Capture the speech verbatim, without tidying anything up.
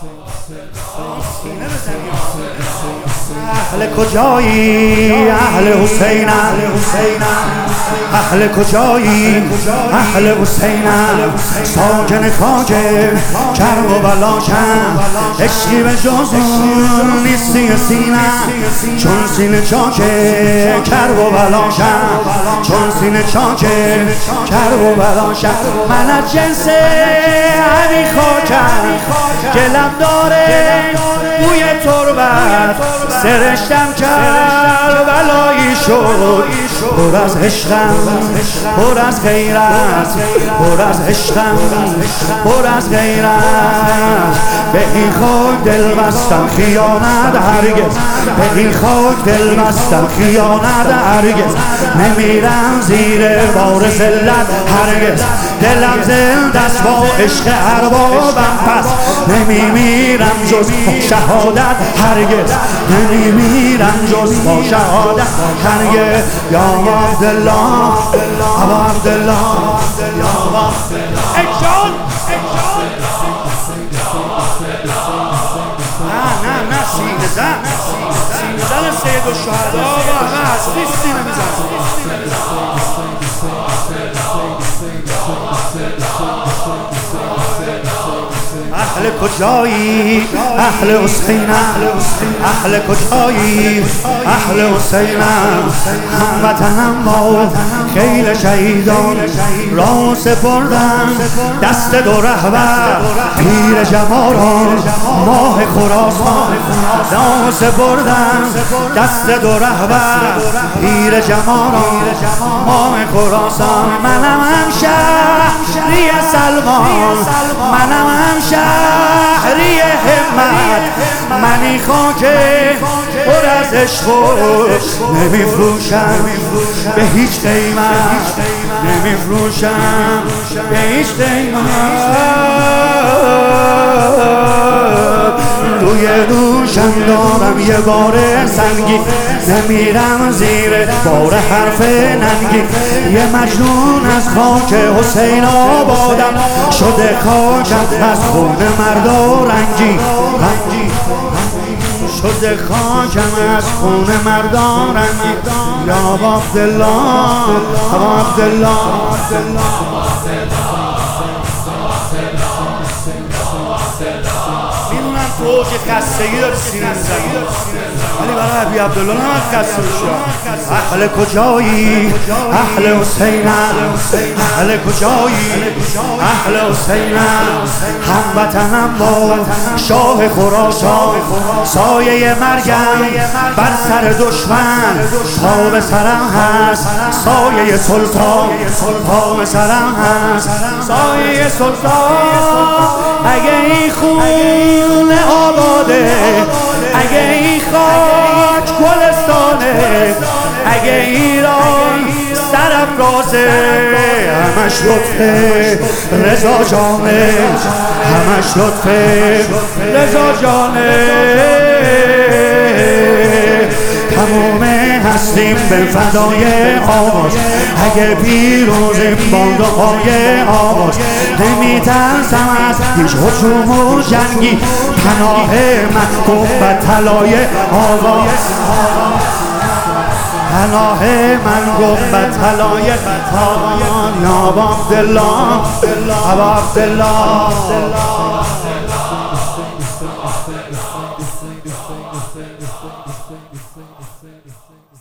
اهل کجایی اهل حسینم، اهل کجایی اهل حسینم، ساکن خاک کرب و بلاشم، عشقی به جز اون نیستی سینم، چون سینه چاک کرب و بلاشم، چون سینه چاک کرب و بلاشم. من از جنس همین خاکم که لب داره بوی تربت، سرشتم کربلایی شد، پر از عشقم پر از غیرت، پر از عشقم پر از غیرت. به این خاک دل بستم خیانت هرگز، به این خاک دل بستم خیانت هرگز، نمیرم زیر بار ذلت هرگز، دلم زنده است با عشق اربابم، پس نمیمیرم جز با شهادت هرگز، نمیمیرم جز با شهادت هرگز. یا عبدالله ابا عبدالله یا اجان نه نه نه سینه زن، سینه زن سید الشهدا آقا همه هستی سینه میزن. اهل کجایی اهل حسینم، اهل کجایی اهل حسینم، هموطنم با خیل شهیدان را سپردم دست دو رهبر پیر جمالان ماه خراسان، را سپردم دست دو رهبر پیر جمالان ماه خراسان. منم هم شهری سلمان، منم هم شهری همت، منی خاک پر از عشق نمیفروشم به هیچ قیمت، نمیفروشم به هیچ قیمت. روی دوشم دارم یه بار سنگی، نمیرم زیر بار حرف ننگی، یه مجنون از خاک حسین آبادم، شده خاکم از خون مردا رنگی، شده خاکم از خون مردا رنگی. یا عبدالله ابا عبدالله میدونم تو اوج خستگی داری سینه میزنی، ولی برای ابی عبدالله نمید خسته بشی. اهل کجایی اهل حسینم، اهل کجایی اهل حسینم، هموطنم با شاه خراسان، سایه مرگم بر سر دشمن، تا به سرم هست سایه سلطان، تا به سرم هست سایه سلطان. اگه این خون آباده، اگه این خاک گلستانه، اگه ایران سرافرازه، همش لطفه رضا جانه، همش لطفه رضا جانه. تمام هستیم به فدای آواز، اگه پیروزیم باندهای آواز، نمیترسم از هیچ هجوم و جنگی، پناه من گنبد طلای آواز، پناه من گنبد طلای آواز. یا ابا عبدالله ابا عبدالله